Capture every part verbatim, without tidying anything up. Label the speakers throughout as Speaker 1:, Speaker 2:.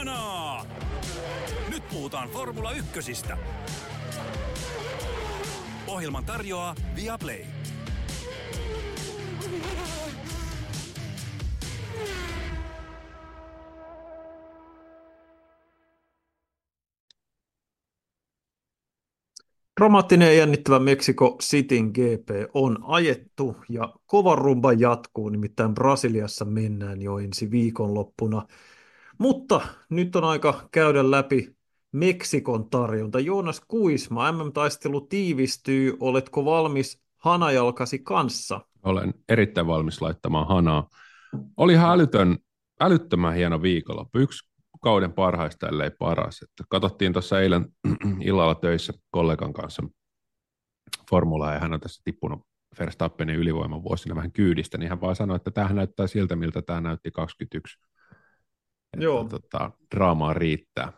Speaker 1: Perhana! Nyt puhutaan Formula Ykkösistä. Ohjelman tarjoaa Viaplay.
Speaker 2: Dramaattinen ja jännittävä Mexico Cityn G P on ajettu ja kova rumba jatkuu, nimittäin Brasiliassa mennään jo ensi viikonloppuna. Mutta nyt on aika käydä läpi Meksikon tarjonta. Joonas Kuisma, M M-taistelu tiivistyy. Oletko valmis hanajalkasi kanssa?
Speaker 3: Olen erittäin valmis laittamaan hanaa. Oli ihan älytön, älyttömän hieno viikonloppu. Yksi kauden parhaista, ellei paras. Että katsottiin tuossa eilen illalla töissä kollegan kanssa formulaa, ja hän on tässä tippunut Verstappenin ylivoiman vuosina vähän kyydistä, niin hän vaan sanoi, että tämähän näyttää siltä, miltä tämä näytti kaksikymmentäyksi.
Speaker 2: Joo.
Speaker 3: Että tota, draamaa riittää.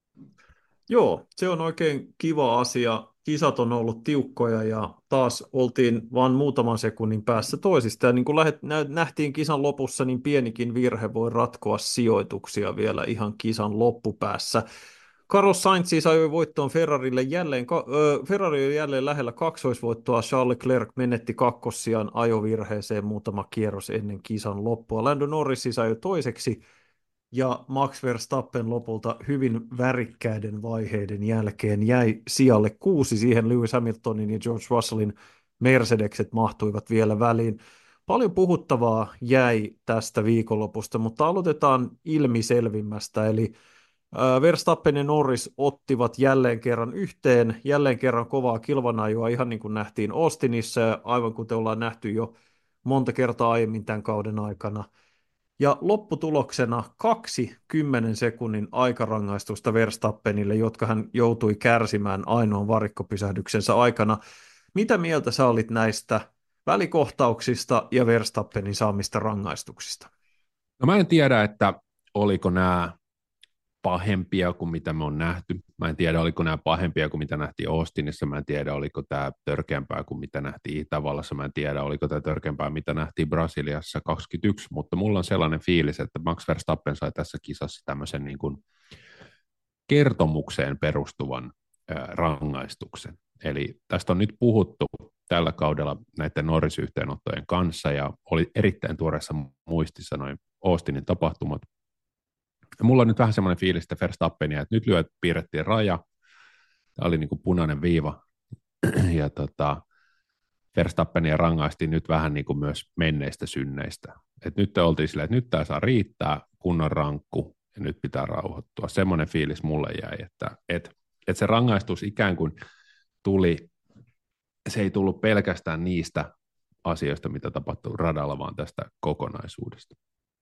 Speaker 2: Joo, se on oikein kiva asia. Kisat on ollut tiukkoja ja taas oltiin vain muutaman sekunnin päässä toisista. Ja niin kuin lähet, nähtiin kisan lopussa, niin pienikin virhe voi ratkoa sijoituksia vielä ihan kisan loppupäässä. Carlos Sainz siis ajoi voittoon Ferrarille jälleen, äh, Ferrari on jälleen lähellä kaksoisvoittoa. Charles Leclerc menetti kakkossiaan ajovirheeseen muutama kierros ennen kisan loppua. Lando Norris siis ajoi toiseksi. Ja Max Verstappen lopulta hyvin värikkäiden vaiheiden jälkeen jäi sijalle kuusi. Siihen Lewis Hamiltonin ja George Russellin Mercedekset mahtuivat vielä väliin. Paljon puhuttavaa jäi tästä viikonlopusta, mutta aloitetaan ilmiselvimmästä. Eli Verstappen ja Norris ottivat jälleen kerran yhteen, jälleen kerran kovaa kilvanajoa, ihan niin kuin nähtiin Austinissa, ja aivan kuten ollaan nähty jo monta kertaa aiemmin tämän kauden aikana. Ja lopputuloksena kaksi kymmenen sekunnin aikarangaistusta Verstappenille, jotka hän joutui kärsimään ainoan varikkopysähdyksensä aikana. Mitä mieltä sä olit näistä välikohtauksista ja Verstappenin saamista rangaistuksista?
Speaker 3: No mä en tiedä, että oliko nämä pahempia kuin mitä me on nähty. Mä en tiedä, oliko nämä pahempia kuin mitä nähtiin Austinissa. Mä en tiedä, oliko tämä törkeämpää kuin mitä nähtiin Itävallassa. Mä en tiedä, oliko tämä törkeämpää, mitä nähtiin Brasiliassa kaksikymmentäyksi. Mutta mulla on sellainen fiilis, että Max Verstappen sai tässä kisassa tämmöisen niin kuin kertomukseen perustuvan ää, rangaistuksen. Eli tästä on nyt puhuttu tällä kaudella näiden Norris-yhteenottojen kanssa, ja oli erittäin tuoreessa muistissa noin Austinin tapahtumat. Ja mulla on nyt vähän semmoinen fiilis, että Verstappenia, että nyt lyö, piirrettiin raja, tämä oli niin kuin punainen viiva, ja tota, Verstappenia rangaistiin nyt vähän niin kuin myös menneistä synneistä. Et nyt te oltiin silleen, että nyt tämä saa riittää, kunnon rankku, ja nyt pitää rauhoittua. Semmoinen fiilis mulle jäi, että et, et se rangaistus ikään kuin tuli, se ei tullut pelkästään niistä asioista, mitä tapahtuu radalla, vaan tästä kokonaisuudesta.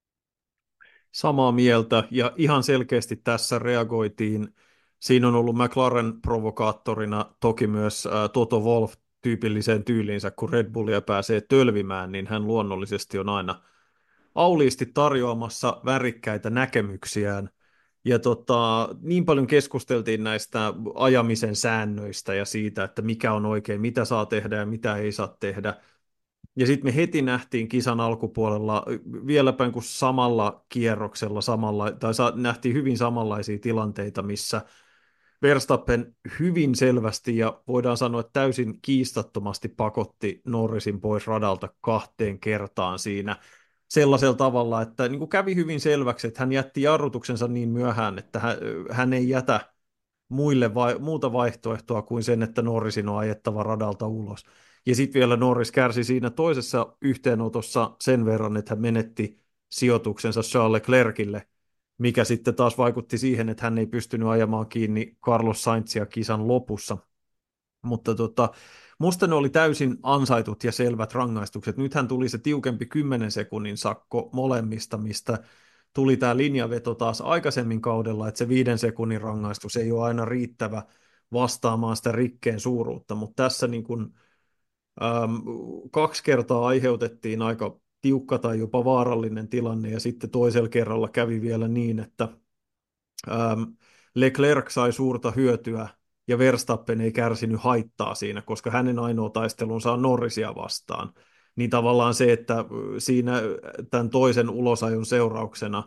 Speaker 2: Samaa mieltä, ja ihan selkeästi tässä reagoitiin. Siinä on ollut McLaren provokaattorina toki myös ä, Toto Wolff tyypilliseen tyyliinsä, kun Red Bullia pääsee tölvimään, niin hän luonnollisesti on aina auliisti tarjoamassa värikkäitä näkemyksiään. Ja tota, niin paljon keskusteltiin näistä ajamisen säännöistä ja siitä, että mikä on oikein, mitä saa tehdä ja mitä ei saa tehdä. Ja sitten me heti nähtiin kisan alkupuolella vieläpä kuin samalla kierroksella, samalla, tai sa, nähtiin hyvin samanlaisia tilanteita, missä Verstappen hyvin selvästi ja voidaan sanoa, että täysin kiistattomasti pakotti Norrisin pois radalta kahteen kertaan siinä sellaisella tavalla, että niin kuin kävi hyvin selväksi, että hän jätti jarrutuksensa niin myöhään, että hän, hän ei jätä muille vai, muuta vaihtoehtoa kuin sen, että Norrisin on ajettava radalta ulos. Ja sitten vielä Norris kärsi siinä toisessa yhteenotossa sen verran, että hän menetti sijoituksensa Charles Leclercille, mikä sitten taas vaikutti siihen, että hän ei pystynyt ajamaan kiinni Carlos Sainzia kisan lopussa. Mutta tota, musta ne oli täysin ansaitut ja selvät rangaistukset. Nythän tuli se tiukempi kymmenen sekunnin sakko molemmista, mistä tuli tämä linjaveto taas aikaisemmin kaudella, että se viiden sekunnin rangaistus ei ole aina riittävä vastaamaan sitä rikkeen suuruutta, mutta tässä niin kun, äm, kaksi kertaa aiheutettiin aika tiukka tai jopa vaarallinen tilanne, ja sitten toisella kerralla kävi vielä niin, että äm, Leclerc sai suurta hyötyä, ja Verstappen ei kärsinyt haittaa siinä, koska hänen ainoa taistelunsa on Norrisia vastaan. Niin tavallaan se, että siinä tämän toisen ulosajon seurauksena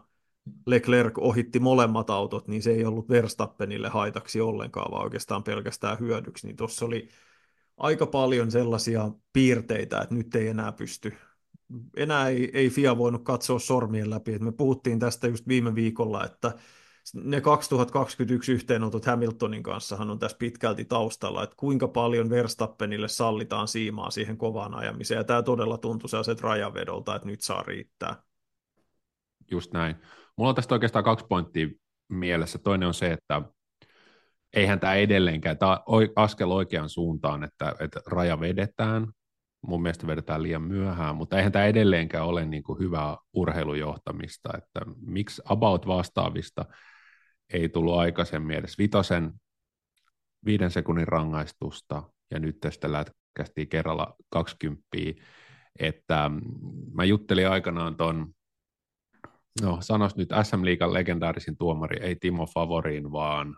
Speaker 2: Leclerc ohitti molemmat autot, niin se ei ollut Verstappenille haitaksi ollenkaan, vaan oikeastaan pelkästään hyödyksi. Niin tuossa oli aika paljon sellaisia piirteitä, että nyt ei enää pysty, enää ei, ei F I A voinut katsoa sormien läpi. Et me puhuttiin tästä just viime viikolla, että ne kaksituhattakaksikymmentäyksi yhteenotot Hamiltonin kanssahan on tässä pitkälti taustalla, että kuinka paljon Verstappenille sallitaan siimaa siihen kovaan ajamiseen, ja tämä todella tuntui sellaiset rajavedolta, että nyt saa riittää.
Speaker 3: Just näin. Mulla on tästä oikeastaan kaksi pointtia mielessä. Toinen on se, että eihän tämä edelleenkään, tämä on askel oikeaan suuntaan, että, että raja vedetään, mun mielestä vedetään liian myöhään, mutta eihän tämä edelleenkään ole niin kuin hyvää urheilujohtamista, että miksi about vastaavista ei tullut aikaisemmin edes vitosen viiden sekunnin rangaistusta, ja nyt tästä lätkästiin kerralla kaksikymppiä, että mä juttelin aikanaan ton, no sanois nyt S M-liigan legendaarisin tuomari, ei Timo Favorin, vaan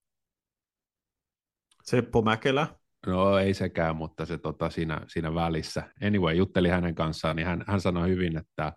Speaker 2: Seppo Mäkelä.
Speaker 3: No ei sekään, mutta se tota, siinä, siinä välissä. Anyway, jutteli hänen kanssaan, niin hän, hän sanoi hyvin, että,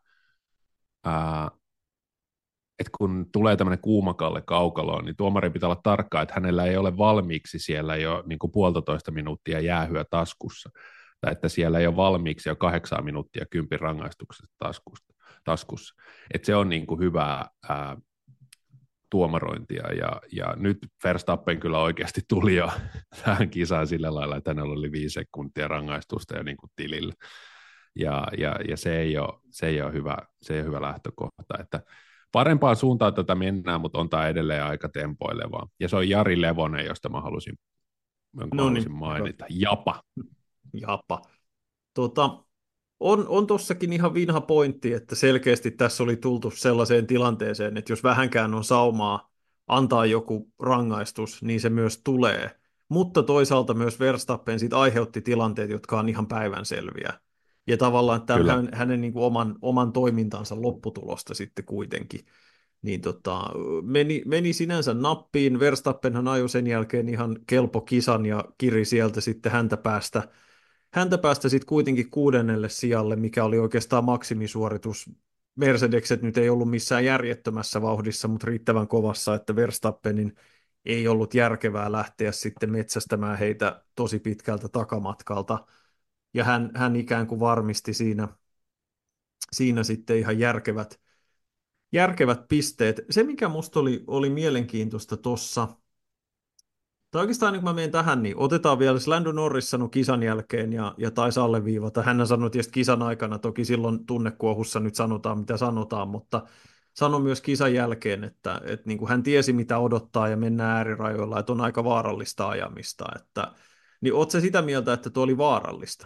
Speaker 3: ää, että kun tulee tämmöinen kuumakalle kaukaloon, niin tuomari pitää olla tarkka, että hänellä ei ole valmiiksi siellä jo niin kuin puolitoista minuuttia jäähyä taskussa, tai että siellä ei ole valmiiksi jo kahdeksan minuuttia kympin rangaistuksesta taskusta, taskussa. Että se on niin kuin hyvää ää, tuomarointia, ja, ja nyt Verstappen kyllä oikeasti tuli jo tähän kisaan sillä lailla, että hänellä oli viisi sekuntia rangaistusta jo niin kuin tilillä, ja, ja, ja se, ei ole, se, ei ole hyvä, se ei ole hyvä lähtökohta, että parempaan suuntaan tätä mennään, mutta on tämä edelleen aika tempoilevaa, ja se on Jari Levonen, josta mä halusin, jonka mä halusin mainita, Japa.
Speaker 2: Japa. Tota, On, on tossakin ihan vinha pointti, että selkeästi tässä oli tultu sellaiseen tilanteeseen, että jos vähänkään on saumaa antaa joku rangaistus, niin se myös tulee. Mutta toisaalta myös Verstappen sit aiheutti tilanteet, jotka on ihan päivänselviä. Ja tavallaan tämän hänen, hänen niin kuin oman, oman toimintansa lopputulosta sitten kuitenkin. Niin tota, meni, meni sinänsä nappiin. Verstappenhan ajoi sen jälkeen ihan kelpo kisan ja kiri sieltä sitten häntä päästä Häntä päästä sitten kuitenkin kuudennelle sijalle, mikä oli oikeastaan maksimisuoritus. Mercedekset nyt ei ollut missään järjettömässä vauhdissa, mutta riittävän kovassa, että Verstappenin ei ollut järkevää lähteä sitten metsästämään heitä tosi pitkältä takamatkalta. Ja hän, hän ikään kuin varmisti siinä, siinä sitten ihan järkevät, järkevät pisteet. Se, mikä musta oli, oli mielenkiintoista tuossa, tai oikeastaan niin kun mä menen tähän, niin otetaan vielä, Lando Norris sanoi kisan jälkeen ja, ja taisi alleviivata. Hän sanoi tietysti kisan aikana, toki silloin tunnekuohussa nyt sanotaan mitä sanotaan, mutta sanoi myös kisan jälkeen, että, että niin kuin hän tiesi mitä odottaa ja mennään äärirajoilla, että on aika vaarallista ajamista. Että, niin ootko sä sitä mieltä, että tuo oli vaarallista?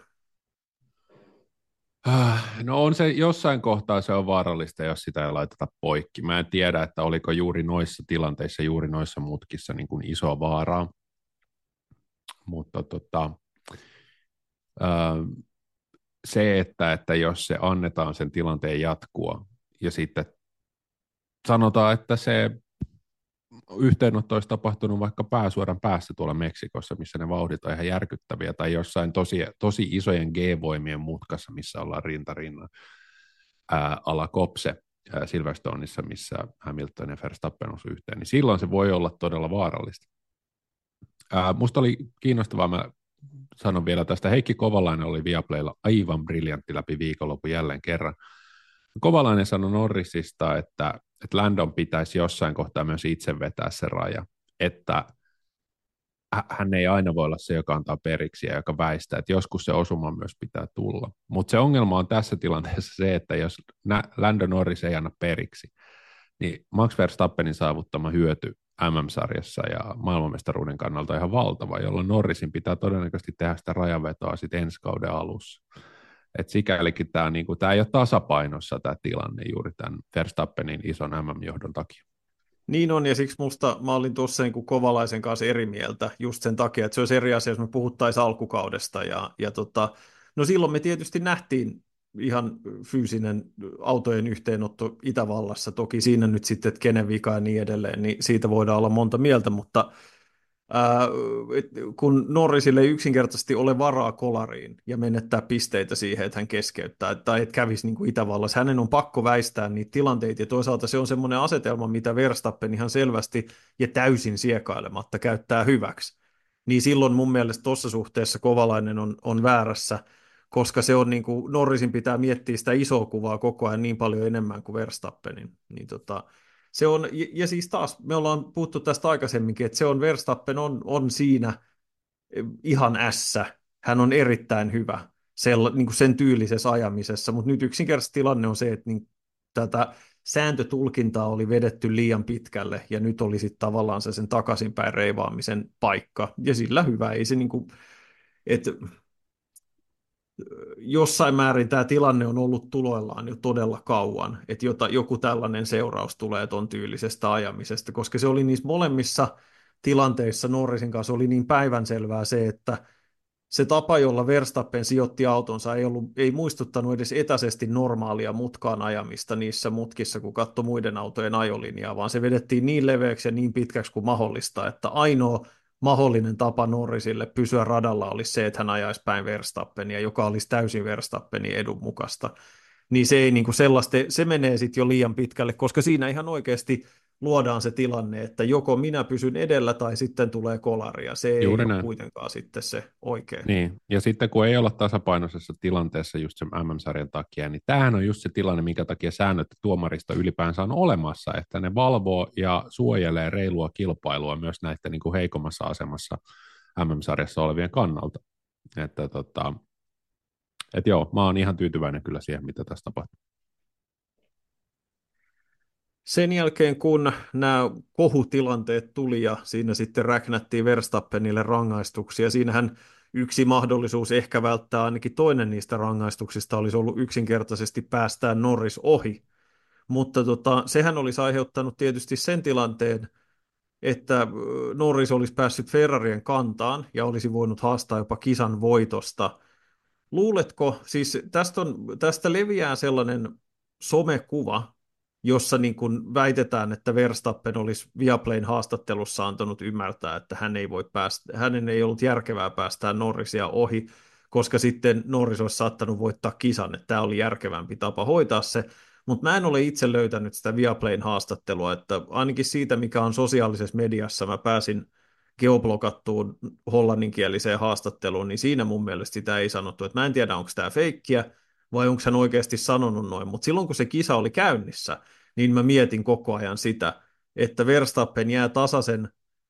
Speaker 3: No on se jossain kohtaa se on vaarallista, jos sitä ei laiteta poikki. Mä en tiedä, että oliko juuri noissa tilanteissa, juuri noissa mutkissa niin kuin iso vaaraa, mutta tota, se, että, että jos se annetaan sen tilanteen jatkua ja sitten sanotaan, että se yhteenotto olisi tapahtunut vaikka pääsuoran päässä tuolla Meksikossa, missä ne vauhdit on ihan järkyttäviä, tai jossain tosi, tosi isojen G-voimien mutkassa, missä ollaan rintarinnan ää, ala Kopse ää, Silverstoneissa, missä Hamilton ja Verstappen osu yhteen, niin silloin se voi olla todella vaarallista. Ää, musta oli kiinnostavaa, mä sanon vielä tästä, Heikki Kovalainen oli Viaplaylla aivan briljantti läpi viikonlopun jälleen kerran. Kovalainen sanoi Norrisista, että, että Landon pitäisi jossain kohtaa myös itse vetää se raja, että hän ei aina voi olla se, joka antaa periksi ja joka väistää, että joskus se osuma myös pitää tulla. Mutta se ongelma on tässä tilanteessa se, että jos Lando Norris ei anna periksi, niin Max Verstappenin saavuttama hyöty M M-sarjassa ja maailmanmestaruuden kannalta on ihan valtava, jolloin Norrisin pitää todennäköisesti tehdä sitä rajanvetoa sitten ensi kauden alussa. Et sikälikin tämä niinku, ei ole tasapainossa tämä tilanne juuri tämän Verstappenin ison M M-johdon takia.
Speaker 2: Niin on, ja siksi musta mä olin tuossa niin kuin Kovalaisen kanssa eri mieltä just sen takia, että se olisi eri asia, jos me puhuttaisiin alkukaudesta. Ja, ja tota, no silloin me tietysti nähtiin ihan fyysinen autojen yhteenotto Itävallassa, toki siinä nyt sitten, että kenen vika ja niin edelleen, niin siitä voidaan olla monta mieltä, mutta ää, et kun Norrisille ei yksinkertaisesti ole varaa kolariin ja menettää pisteitä siihen, että hän keskeyttää, tai että kävisi niin kuin Itävallassa. Hänen on pakko väistää niitä tilanteita, ja toisaalta se on semmoinen asetelma, mitä Verstappen ihan selvästi ja täysin siekailematta käyttää hyväksi. Niin silloin mun mielestä tuossa suhteessa Kovalainen on, on väärässä, koska se on niin kuin, Norrisin pitää miettiä sitä isoa kuvaa koko ajan niin paljon enemmän kuin Verstappenin. Niin tota, se on, ja, ja siis taas, me ollaan puhuttu tästä aikaisemminkin, että se on, Verstappen on, on siinä ihan ässä. Hän on erittäin hyvä sella, niin kuin sen tyylisessä ajamisessa, mutta nyt yksinkertaisesti tilanne on se, että niin, tätä sääntötulkintaa oli vedetty liian pitkälle, ja nyt oli sitten tavallaan se sen takaisinpäin reivaamisen paikka, ja sillä hyvä, ei se niin kuin, että jossain määrin tämä tilanne on ollut tuloillaan jo todella kauan, että jota, joku tällainen seuraus tulee ton tyylisestä ajamisesta, koska se oli niissä molemmissa tilanteissa Norrisin kanssa oli niin päivänselvää se, että se tapa, jolla Verstappen sijoitti autonsa, ei, ollut, ei muistuttanut edes etäisesti normaalia mutkaan ajamista niissä mutkissa, kun katsoi muiden autojen ajolinjaa, vaan se vedettiin niin leveäksi ja niin pitkäksi kuin mahdollista, että ainoa mahdollinen tapa Norrisille pysyä radalla olisi se, että hän ajaisi päin Verstappenia, joka olisi täysin Verstappenin edun mukaista. Niin se, ei, niin kuin sellaista, se menee sitten jo liian pitkälle, koska siinä ihan oikeasti luodaan se tilanne, että joko minä pysyn edellä tai sitten tulee kolari, ja se ei
Speaker 3: Juuri
Speaker 2: ole
Speaker 3: näin.
Speaker 2: kuitenkaan sitten se oikein.
Speaker 3: Niin, ja sitten kun ei olla tasapainoisessa tilanteessa just sen M M-sarjan takia, niin tämähän on just se tilanne, minkä takia säännöt tuomarista ylipäänsä on olemassa, että ne valvoo ja suojelee reilua kilpailua myös näiden niin kuin heikommassa asemassa M M-sarjassa olevien kannalta. Että tota, et joo, mä oon ihan tyytyväinen kyllä siihen, mitä tässä tapahtuu.
Speaker 2: Sen jälkeen, kun nämä kohutilanteet tuli ja siinä sitten räknättiin Verstappenille rangaistuksia, siinähän yksi mahdollisuus ehkä välttää ainakin toinen niistä rangaistuksista olisi ollut yksinkertaisesti päästää Norris ohi, mutta tota, sehän olisi aiheuttanut tietysti sen tilanteen, että Norris olisi päässyt Ferrarien kantaan ja olisi voinut haastaa jopa kisan voitosta. Luuletko, siis tästä, on, tästä leviää sellainen somekuva, jossa niin kuin väitetään, että Verstappen olisi Viaplayn haastattelussa antanut ymmärtää, että hän ei voi päästä, hänen ei ollut järkevää päästää Norrisia ohi, koska sitten Norris olisi saattanut voittaa kisan, että tämä oli järkevämpi tapa hoitaa se, mutta mä en ole itse löytänyt sitä Viaplayn haastattelua, että ainakin siitä, mikä on sosiaalisessa mediassa, mä pääsin geoblokattuun hollanninkieliseen haastatteluun, niin siinä mun mielestä sitä ei sanottu, että mä en tiedä, onko tämä feikkiä, vai onko hän oikeasti sanonut noin, mutta silloin kun se kisa oli käynnissä, niin mä mietin koko ajan sitä, että Verstappen jää tasaisen,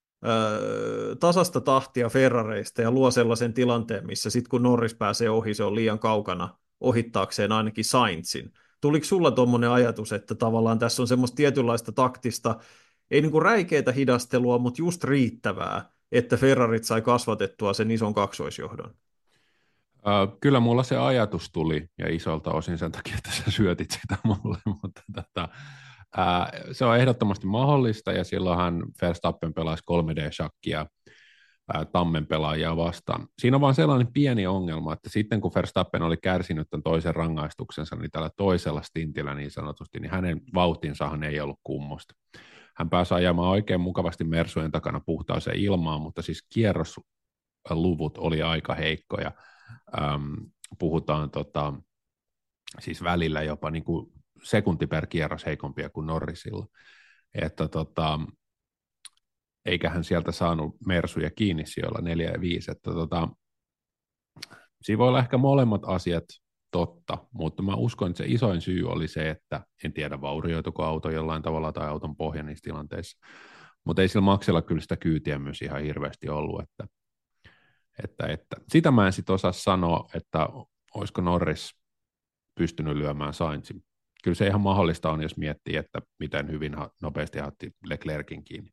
Speaker 2: öö, tasasta tahtia Ferrareista ja luo sellaisen tilanteen, missä sitten kun Norris pääsee ohi, se on liian kaukana ohittaakseen ainakin Sainzin. Tuliko sulla tuommoinen ajatus, että tavallaan tässä on semmoista tietynlaista taktista, ei niinku räikeitä hidastelua, mutta just riittävää, että Ferrarit sai kasvatettua sen ison kaksoisjohdon?
Speaker 3: Uh, kyllä mulla se ajatus tuli, ja isolta osin sen takia, että sä syötit sitä mulle, mutta tota, uh, se on ehdottomasti mahdollista, ja silloinhan Verstappen pelasi kolme D-shakkia uh, Tammen pelaajia vastaan. Siinä on vaan sellainen pieni ongelma, että sitten kun Verstappen oli kärsinyt tämän toisen rangaistuksensa, niin tällä toisella stintillä niin sanotusti, niin hänen vauhtinsahan ei ollut kummosta. Hän pääsi ajamaan oikein mukavasti Mersujen takana puhtaaseen ilmaan, mutta siis kierrosluvut oli aika heikkoja. Ähm, puhutaan tota, siis välillä jopa niin kuin sekunti per kierros heikompia kuin Norrisilla. Että tota, eikä hän sieltä saanut Mersuja kiinni sijoilla neljä ja viisi. Että tota, siinä voi olla ehkä molemmat asiat totta, mutta mä uskon, että se isoin syy oli se, että en tiedä vaurioituko auto jollain tavalla tai auton pohja niissä tilanteissa, mutta ei sillä Maxilla kyllä sitä kyytiä myös ihan hirveästi ollut, että, että, että. Sitä mä en sitten osaa sanoa, että olisiko Norris pystynyt lyömään Sainzin. Kyllä se ihan mahdollista on, jos miettii, että miten hyvin nopeasti hatti Leclerkin kiinni.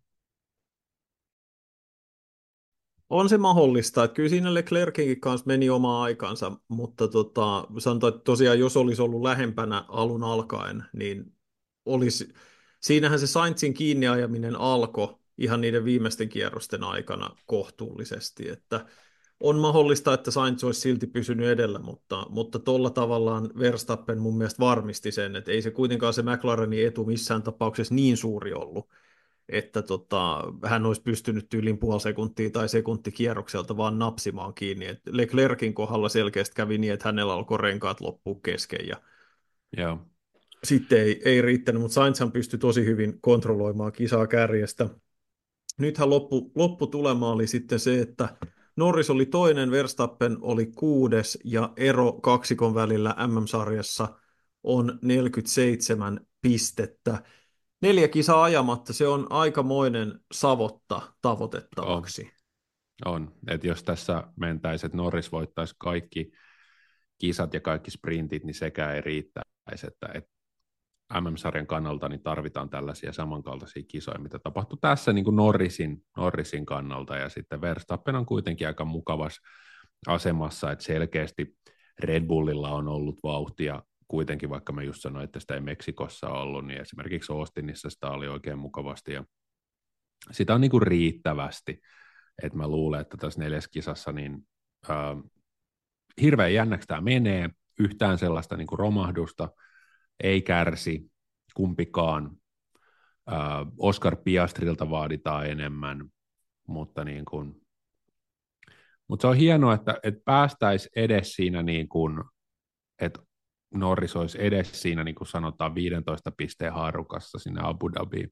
Speaker 2: On se mahdollista, että kyllä siinä Leclercinkin kanssa meni oma aikansa, mutta tota, sanotaan, että tosiaan jos olisi ollut lähempänä alun alkaen, niin olisi, siinähän se Sainzin kiinni ajaminen alkoi ihan niiden viimeisten kierrosten aikana kohtuullisesti, että on mahdollista, että Sainz olisi silti pysynyt edellä, mutta, mutta tuolla tavallaan Verstappen mun mielestä varmisti sen, että ei se kuitenkaan se McLarenin etu missään tapauksessa niin suuri ollut, että tota, hän olisi pystynyt tyyliin puoli sekuntia tai sekunti kierrokselta vaan napsimaan kiinni. Et Leclerkin kohdalla selkeästi kävi niin, että hänellä alkoi renkaat loppua kesken ja
Speaker 3: Joo.
Speaker 2: sitten ei, ei riittänyt, mutta Sainzhan pystyi tosi hyvin kontrolloimaan kisaa kärjestä. Nythän loppu, lopputulema oli sitten se, että Norris oli toinen, Verstappen oli kuudes ja ero kaksikon välillä M M-sarjassa on neljäkymmentäseitsemän pistettä. Neljä kisaa ajamatta, se on aikamoinen savotta tavoitettavaksi.
Speaker 3: On, on. Että jos tässä mentäisi, että Norris voittaisi kaikki kisat ja kaikki sprintit, niin sekään ei riittäisi, että, että M M-sarjan kannalta niin tarvitaan tällaisia samankaltaisia kisoja, mitä tapahtui tässä niin kuin Norrisin, Norrisin kannalta, ja sitten Verstappen on kuitenkin aika mukavassa asemassa, että selkeästi Red Bullilla on ollut vauhtia kuitenkin, vaikka mä just sanoin, että sitä ei Meksikossa ollut, niin esimerkiksi Austinissa sitä oli oikein mukavasti, ja sitä on niin kuin riittävästi, että mä luulen, että tässä neljäs kisassa niin äh, hirveän jännäksi tämä menee, yhtään sellaista niin kuin romahdusta ei kärsi kumpikaan. Äh, Oscar Piastrilta vaaditaan enemmän, mutta, niin kuin, mutta se on hienoa, että, että päästäisiin edes siinä, niin kuin, että Norris olisi edes siinä, niin kuin sanotaan, viidentoista pisteen haarukassa sinne Abu Dhabiin,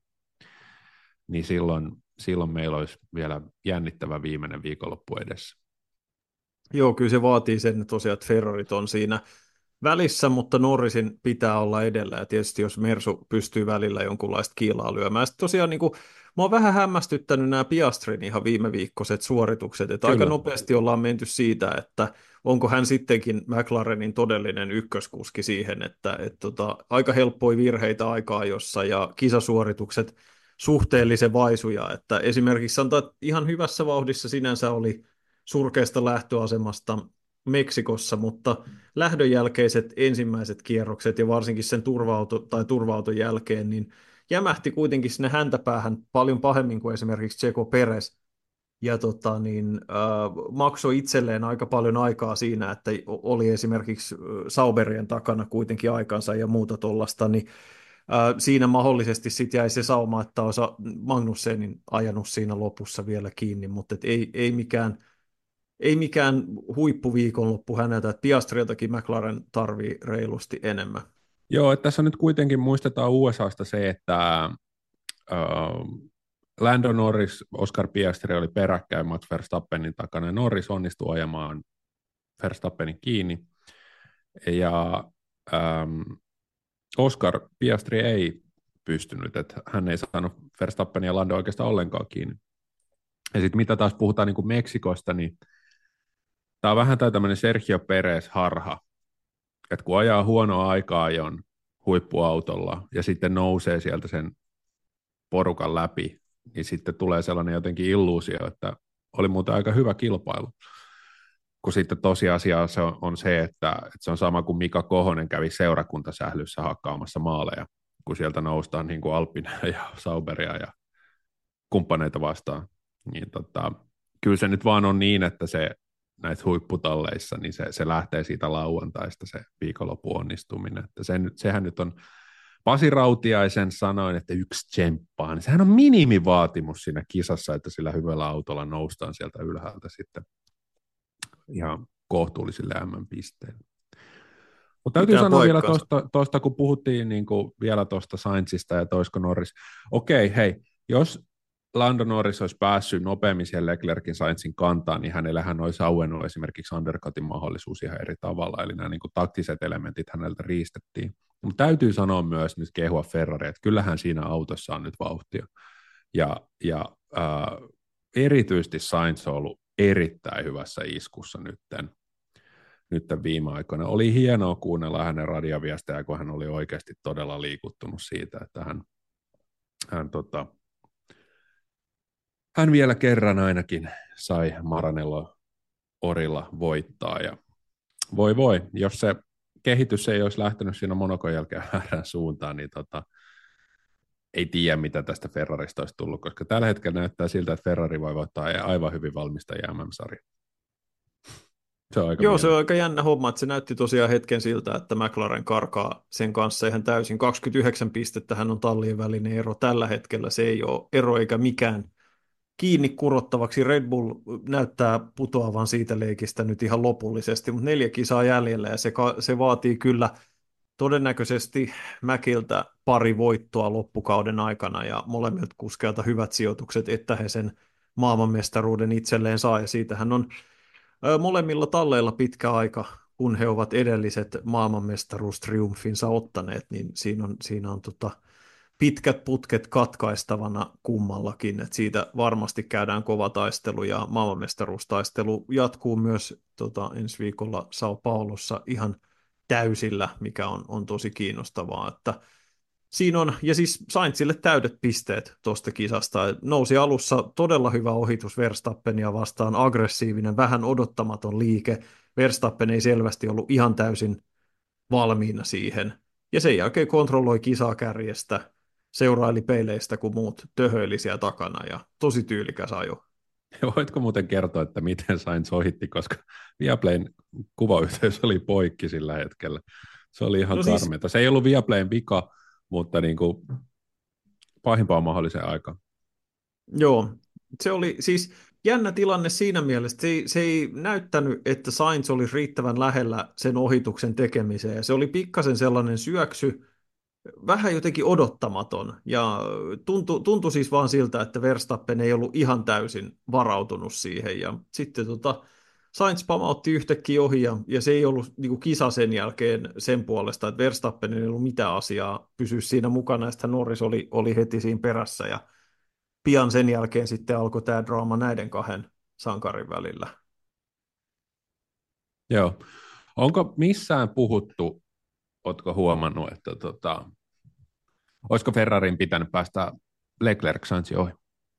Speaker 3: niin silloin, silloin meillä olisi vielä jännittävä viimeinen viikonloppu edessä.
Speaker 2: Joo, kyllä se vaatii sen tosiaan, että Ferrarit on siinä välissä, mutta Norrisin pitää olla edellä, ja tietysti jos Mersu pystyy välillä jonkunlaista kiilaa lyömään. Sitten tosiaan niin kuin, mä oon vähän hämmästyttänyt nämä Piastrin ihan viime viikkoiset suoritukset, että aika nopeasti ollaan menty siitä, että onko hän sittenkin McLarenin todellinen ykköskuski siihen, että et tota, aika helppoja virheitä aikaa jossa ja kisasuoritukset suhteellisen vaisuja, että esimerkiksi sanotaan, että ihan hyvässä vauhdissa sinänsä oli surkeasta lähtöasemasta Meksikossa, mutta lähdön jälkeiset ensimmäiset kierrokset ja varsinkin sen turva-auto, tai turva-auton jälkeen, niin jämähti kuitenkin sinne häntäpäähän paljon pahemmin kuin esimerkiksi Checo Perez, ja tota, niin, äh, maksoi itselleen aika paljon aikaa siinä, että oli esimerkiksi Sauberien takana kuitenkin aikansa ja muuta tuollaista, niin äh, siinä mahdollisesti sitten jäi se sauma, että osa Magnussenin ajanut siinä lopussa vielä kiinni, mutta et ei, ei mikään Ei mikään huippuviikonloppu häneltä, että Piastriltakin McLaren tarvii reilusti enemmän.
Speaker 3: Joo, että tässä nyt kuitenkin muistetaan U S A:sta se, että äh, Lando Norris, Oscar Piastri oli peräkkäin Max Verstappenin takana, ja Norris onnistui ajamaan Verstappenin kiinni, ja ähm, Oscar Piastri ei pystynyt, että hän ei saanut Verstappenia ja Lando oikeastaan ollenkaan kiinni. Ja sitten mitä taas puhutaan niin kuin Meksikosta, niin tämä on vähän tai tämmöinen Sergio Perez-harha, että kun ajaa huonoa aikaa ajon huippuautolla ja sitten nousee sieltä sen porukan läpi, niin sitten tulee sellainen jotenkin illuusio, että oli muuten aika hyvä kilpailu. Kun sitten tosiasia se on, on se, että, että se on sama kuin Mika Kohonen kävi seurakuntasählyssä hakkaamassa maaleja, kun sieltä noustaan niin kuin Alpinea ja Sauberia ja kumppaneita vastaan. Niin tota, kyllä se nyt vaan on niin, että se näissä huipputalleissa, niin se, se lähtee siitä lauantaista se viikonloppu onnistuminen. Että se, sehän nyt on, Pasi Rautiaisen sanoin, että yksi tsemppaa, niin sehän on minimivaatimus siinä kisassa, että sillä hyvällä autolla noustaan sieltä ylhäältä sitten ihan kohtuullisille M M-pisteille. Mutta täytyy sanoa vielä tuosta, kun puhuttiin niin kuin vielä tuosta Sainzista ja toisko Norris. Okei, hei, jos Lando Norris olisi päässyt nopeammin siihen Leclerkin Sainzin kantaan, niin hänellähän olisi auennut esimerkiksi undercutin mahdollisuus ihan eri tavalla, eli nämä niin kuin taktiset elementit häneltä riistettiin. Mutta täytyy sanoa myös nyt kehua Ferrari, että kyllähän siinä autossa on nyt vauhtia. Ja, ja äh, erityisesti Sainz on ollut erittäin hyvässä iskussa nytten, nytten viime aikoina. Oli hienoa kuunnella hänen radioviestejä, kun hän oli oikeasti todella liikuttunut siitä, että hän, hän tota, Hän vielä kerran ainakin sai Maranello Orilla voittaa. Ja voi voi, jos se kehitys ei olisi lähtenyt siinä Monacon jälkeen väärään suuntaan, niin tota, ei tiedä, mitä tästä Ferrarista olisi tullut, koska tällä hetkellä näyttää siltä, että Ferrari voi voittaa aivan hyvin valmistajia M M-sarja. Se on aika
Speaker 2: Joo, se on
Speaker 3: mielenkiintoista.
Speaker 2: aika jännä homma, että se näytti tosiaan hetken siltä, että McLaren karkaa sen kanssa ihan täysin. kaksikymmentäyhdeksän pistettä hän on tallien välinen ero tällä hetkellä. Se ei ole ero eikä mikään kiinni kurottavaksi. Red Bull näyttää putoavan siitä leikistä nyt ihan lopullisesti, mutta neljä kisaa jäljellä ja se, se vaatii kyllä todennäköisesti Mäkiltä pari voittoa loppukauden aikana ja molemmilta kuskeilta hyvät sijoitukset, että he sen maailmanmestaruuden itselleen saa ja siitähän on ö, molemmilla talleilla pitkä aika, kun he ovat edelliset maailmanmestaruustriumfinsa ottaneet, niin siinä on, siinä on tota, pitkät putket katkaistavana kummallakin, että siitä varmasti käydään kova taistelu ja maailmanmestaruustaistelu jatkuu myös tota, ensi viikolla Sao Paulossa ihan täysillä, mikä on, on tosi kiinnostavaa, että siinä on, ja siis Sainzille täydet pisteet tuosta kisasta. Nousi alussa todella hyvä ohitus Verstappenia vastaan, aggressiivinen, vähän odottamaton liike. Verstappen ei selvästi ollut ihan täysin valmiina siihen. Ja sen jälkeen kontrolloi kisaa kärjestä, seuraili peileistä, kun muut töhöili siellä takana, ja tosi tyylikäs ajo.
Speaker 3: Voitko muuten kertoa, että miten Sainz ohitti, koska Viaplayn kuvayhteys oli poikki sillä hetkellä. Se oli ihan
Speaker 2: No
Speaker 3: karmeata.
Speaker 2: siis,
Speaker 3: Se ei ollut Viaplayn vika, mutta niin kuin pahimpaan mahdolliseen aikaan.
Speaker 2: joo, se oli siis jännä tilanne siinä mielessä, se ei, se ei näyttänyt, että Sainz olisi riittävän lähellä sen ohituksen tekemiseen, ja se oli pikkasen sellainen syöksy, vähän jotenkin odottamaton, ja tuntui, tuntui siis vaan siltä, että Verstappen ei ollut ihan täysin varautunut siihen, ja sitten tota, Sainz pamautti yhtäkkiä ohi, ja, ja se ei ollut niin kuin kisa sen jälkeen sen puolesta, että Verstappen ei ollut mitään asiaa pysyä siinä mukana, ja sitten Norris oli, oli heti siinä perässä, ja pian sen jälkeen sitten alkoi tämä draama näiden kahden sankarin välillä.
Speaker 3: Joo. Onko missään puhuttu, ootko huomannut, että tota, olisiko Ferrarin pitänyt päästä Leclerc Sainzin ohi?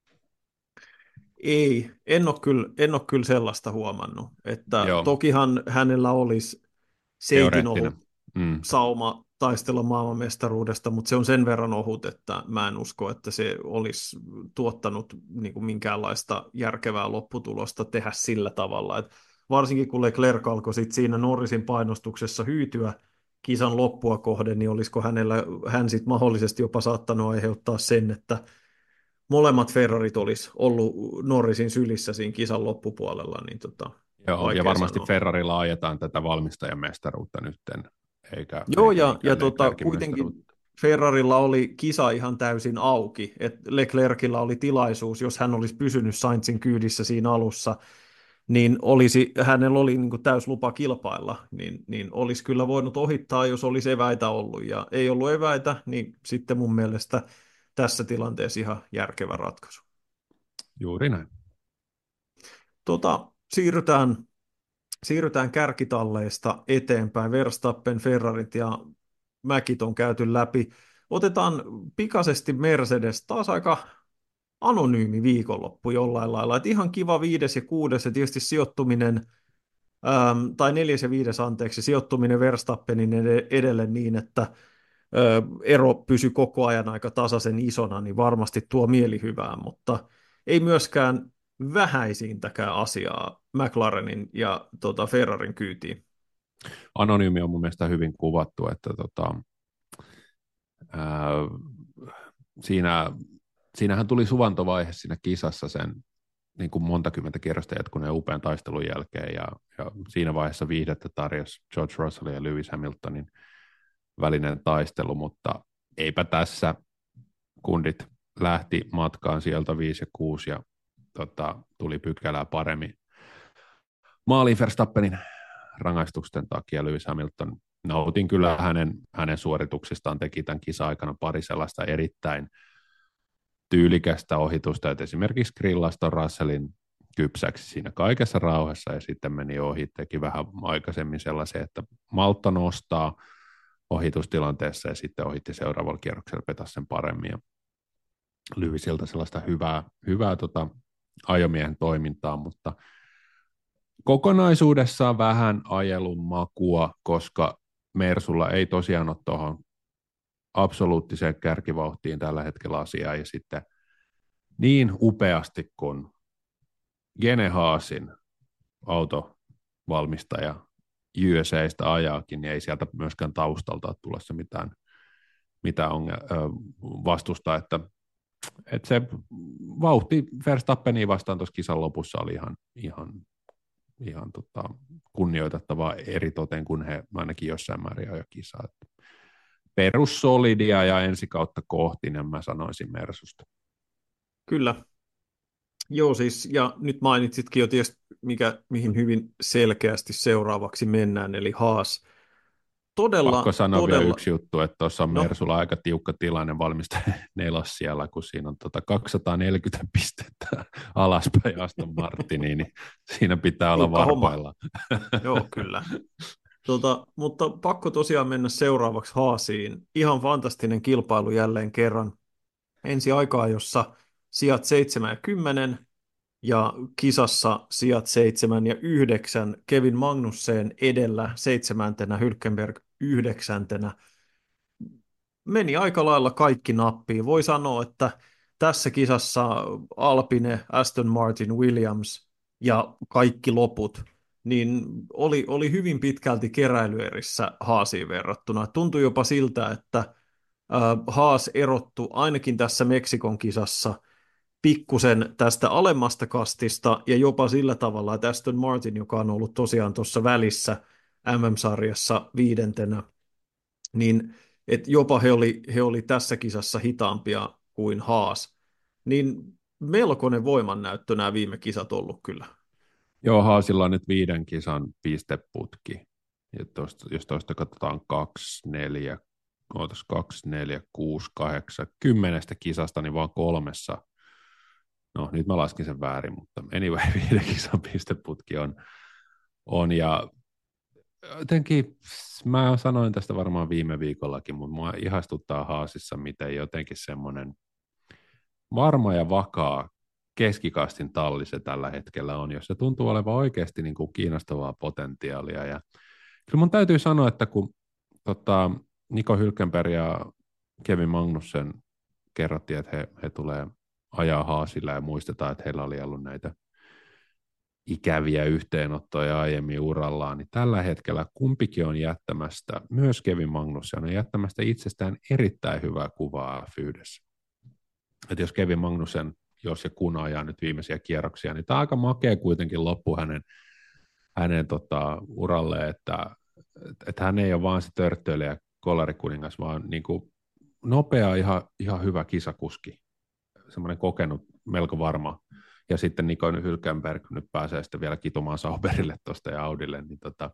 Speaker 2: Ei, en ole kyllä, en ole kyllä sellaista huomannut. Että
Speaker 3: Joo,
Speaker 2: tokihan hänellä olisi sekin
Speaker 3: teoreettinen.
Speaker 2: ollut
Speaker 3: Mm.
Speaker 2: sauma taistella maailmanmestaruudesta, mutta se on sen verran ohut, että mä en usko, että se olisi tuottanut niin kuin minkäänlaista järkevää lopputulosta tehdä sillä tavalla. Et varsinkin kun Leclerc alkoi sit siinä Norrisin painostuksessa hyytyä kisan loppua kohden, niin olisiko hänellä, hän sitten mahdollisesti jopa saattanut aiheuttaa sen, että molemmat Ferrarit olisi ollut Norrisin sylissä siinä kisan loppupuolella, niin tota,
Speaker 3: Joo, ja
Speaker 2: vaikea
Speaker 3: varmasti
Speaker 2: sanoa.
Speaker 3: Ferrarilla ajetaan tätä valmistajan mestaruutta nytten, eikä,
Speaker 2: Joo,
Speaker 3: eikä
Speaker 2: ja, ja tota,
Speaker 3: Leclercin
Speaker 2: kuitenkin
Speaker 3: mestaruutta.
Speaker 2: Ferrarilla oli kisa ihan täysin auki, että Leclercillä oli tilaisuus, jos hän olisi pysynyt Sainzin kyydissä siinä alussa, niin olisi, hänellä oli niin kuin täys lupa kilpailla, niin, niin olisi kyllä voinut ohittaa, jos olisi eväitä ollut, ja ei ollut eväitä, niin sitten mun mielestä tässä tilanteessa ihan järkevä ratkaisu.
Speaker 3: Juuri näin.
Speaker 2: Tota, siirrytään Siirrytään kärkitalleista eteenpäin. Verstappen, Ferrarit ja Mäkit on käyty läpi. Otetaan pikaisesti Mercedes. Taas aika anonyymi viikonloppu jollain lailla. Et ihan kiva viides ja kuudes ja tietysti sijoittuminen, äm, tai neljäs ja viides anteeksi, sijoittuminen Verstappenin edelle niin, että ä, ero pysyi koko ajan aika tasaisen isona, niin varmasti tuo mielihyvää, mutta ei myöskään vähäisintäkään asiaa McLarenin ja tota, Ferrarin kyytiin.
Speaker 3: Anonyymi on mun mielestä hyvin kuvattu, että tota, ää, siinä, siinähän tuli suvantovaihe siinä kisassa sen niin kuin monta kymmentä kierrosta jatkuneen upean taistelun jälkeen, ja, ja siinä vaiheessa viihdettä tarjosi George Russell ja Lewis Hamiltonin välinen taistelu, mutta eipä tässä, kundit lähti matkaan sieltä viisi ja kuusi ja tota, tuli pykälää paremmin maaliin Verstappenin rangaistusten takia. Lewis Hamilton, nautin kyllä hänen, hänen suorituksistaan, teki tämän kisa-aikana pari sellaista erittäin tyylikästä ohitusta, että esimerkiksi grillasta Russellin kypsäksi siinä kaikessa rauhassa ja sitten meni ohi, teki vähän aikaisemmin sellaisen, että maltta nostaa ohitustilanteessa ja sitten ohitti seuraavalla kierroksella, petasi sen paremmin ja Lewisiltä sellaista hyvää, hyvää tota, ajomiehen toimintaa, mutta kokonaisuudessaan vähän ajelun makua, koska Mersulla ei tosiaan ole tuohon absoluuttiseen kärkivauhtiin tällä hetkellä asiaa, ja sitten niin upeasti kun Gene Haasin auto valmistaja U S A:sta ajaakin, niin ei sieltä myöskään taustalta ole tulossa mitään, mitään onge- vastusta, että, että se vauhti Verstappenia vastaan tuossa kisan lopussa oli ihan, ihan, ihan tota, kunnioitettavaa eritoten, kun he ainakin jossain määrin ajoi kisaa. Perussolidia ja ensi kautta kohti, niin mä sanoisin Mersusta.
Speaker 2: Kyllä. Joo siis, ja nyt mainitsitkin jo tietysti, mikä, mihin hyvin selkeästi seuraavaksi mennään, eli Haas.
Speaker 3: Pakko
Speaker 2: Todella,
Speaker 3: sanoa vielä
Speaker 2: todella,
Speaker 3: yksi juttu, että tuossa on
Speaker 2: no,
Speaker 3: Mersulla aika tiukka tilanne valmistaa nelos siellä, kun siinä on tota kaksisataaneljäkymmentä pistettä alaspäin Aston Martiniin, niin siinä pitää olla
Speaker 2: tiukka homma.
Speaker 3: varpailla.
Speaker 2: Joo, kyllä. Tota, mutta pakko tosiaan mennä seuraavaksi Haasiin. Ihan fantastinen kilpailu jälleen kerran. Ensi aikaa, jossa sijat seitsemän ja kymmenen ja kisassa sijat seitsemän ja yhdeksän. Kevin Magnussen edellä seitsemäntenä, Hülkenberg yhdeksäntenä. Meni aika lailla kaikki nappiin. Voi sanoa, että tässä kisassa Alpine, Aston Martin, Williams ja kaikki loput niin oli, oli hyvin pitkälti keräilyerissä Haasiin verrattuna. Tuntui jopa siltä, että äh, Haas erottu ainakin tässä Meksikon kisassa pikkusen tästä alemmasta kastista ja jopa sillä tavalla, että Aston Martin, joka on ollut tosiaan tuossa välissä M M-sarjassa viidentenä, niin että jopa he oli, he oli tässä kisassa hitaampia kuin Haas. Niin melkoinen voimannäyttö nämä viime kisat ollut kyllä.
Speaker 3: Joo, Haasilla on nyt viiden kisan pisteputki. Ja tosta, jos tuosta katsotaan kaksi, neljä, ootas kaksi, neljä, kuusi, kahdeksan, kymmenestä kisasta, niin vaan kolmessa. No nyt mä laskin sen väärin, mutta anyway, viiden kisan pisteputki on. on ja jotenkin, mä sanoin tästä varmaan viime viikollakin, mutta mua ihastuttaa Haasissa, miten jotenkin semmoinen varma ja vakaa keskikastin talli se tällä hetkellä on, jossa tuntuu olevan oikeasti niin kuin kiinnostavaa potentiaalia. Ja kyllä mun täytyy sanoa, että kun tota, Nico Hülkenberg ja Kevin Magnussen kerrottiin, että he, he tulee ajaa Haasilla ja muistetaan, että heillä oli ollut näitä ikäviä yhteenottoja aiemmin urallaan, niin tällä hetkellä kumpikin on jättämästä, myös Kevin Magnussen on jättämästä itsestään erittäin hyvää kuvaa F yhdessä. Että jos Kevin Magnussen, jos ja kun ajaa nyt viimeisiä kierroksia, niin tämä on aika makea kuitenkin loppu hänen, hänen tota, uralle, että, että hän ei ole vaan se törttöilijä kolarikuningas, vaan niin kuin nopea, ihan, ihan hyvä kisakuski, semmoinen kokenut, melko varma. Ja sitten Nico Hülkenberg nyt pääsee sitten vielä kitumaan Sauberille tuosta ja Audille, niin tota,